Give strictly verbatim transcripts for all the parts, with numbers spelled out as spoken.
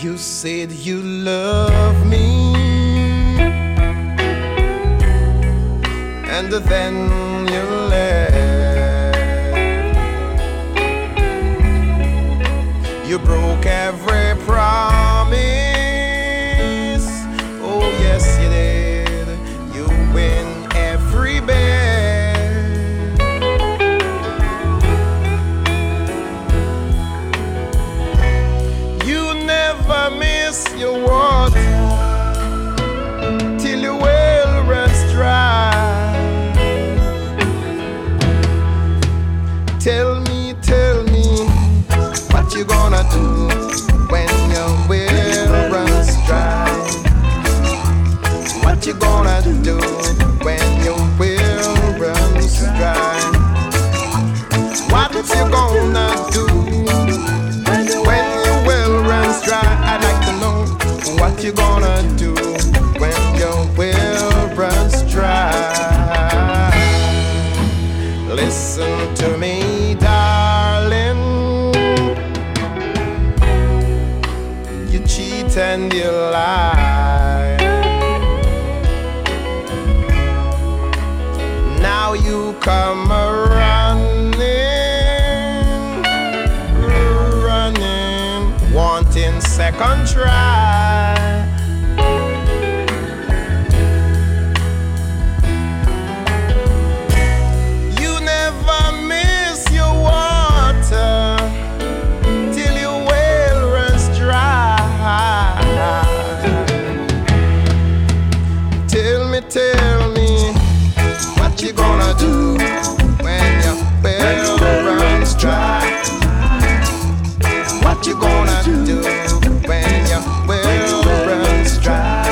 You said you love me, and then you left. You broke every promise. Oh yes you did. You win every bet. You never miss your water till your well runs dry. Tell me, tell me, what you gonna do when your well runs dry? What you gonna do when your well runs dry? What you gonna do when your well runs dry? I'd like to know what you gonna do when your well runs dry. Listen to me, darling. You cheat and you lie. Now you come running, running, wanting second try. You never miss your water till your well runs dry. Tell me, tell me, what you gonna do when your well runs dry? What you gonna do when your well runs dry?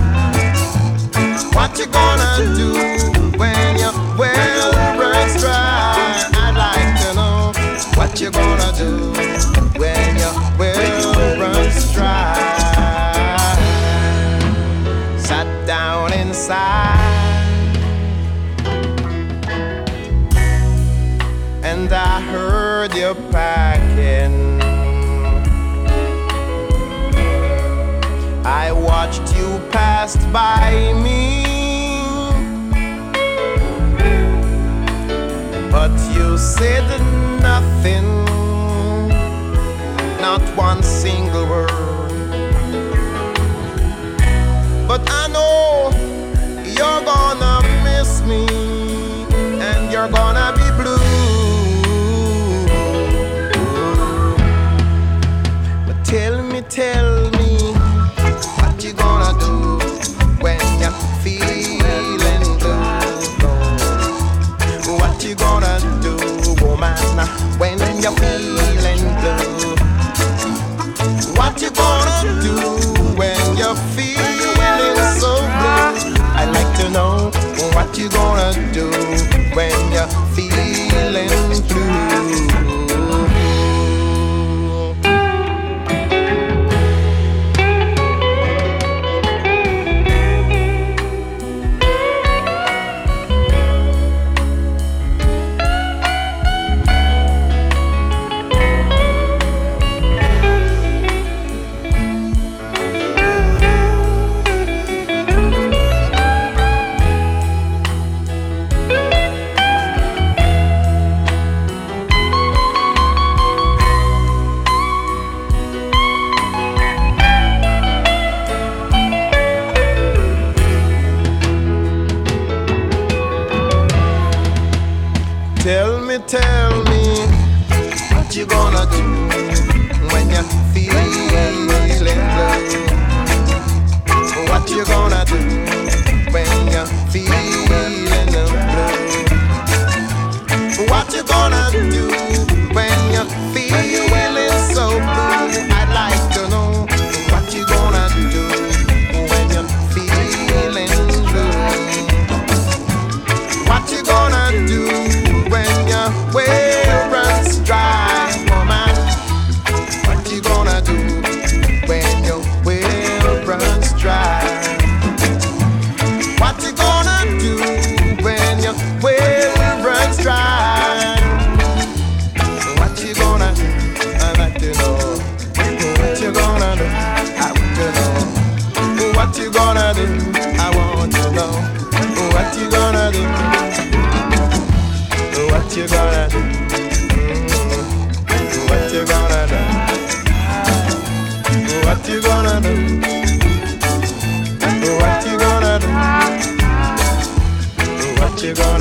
What you gonna do when your well runs dry? I'd like to know what you gonna do when your well runs dry. Sat down inside and I heard you packing. I watched you pass by me, but you said nothing, not one single word. But I know you're gonna miss me and you're gonna be blue. But tell me, tell me, what you gonna do when you're feeling blue? What you gonna do, woman, when you're feeling blue? What you gonna do when you're feeling so blue? I'd like to know what you gonna do when you're feeling blue. Tell me, tell me, what you gonna do when you're feeling blue? What you gonna do when you're feeling blue? What you gonna do when you're feeling so blue? I'd like to know what you gonna do when you're feeling blue. What you gonna do when your well runs dry, woman? What you gonna do when your well runs dry? What you gonna do when your well runs dry? you gonna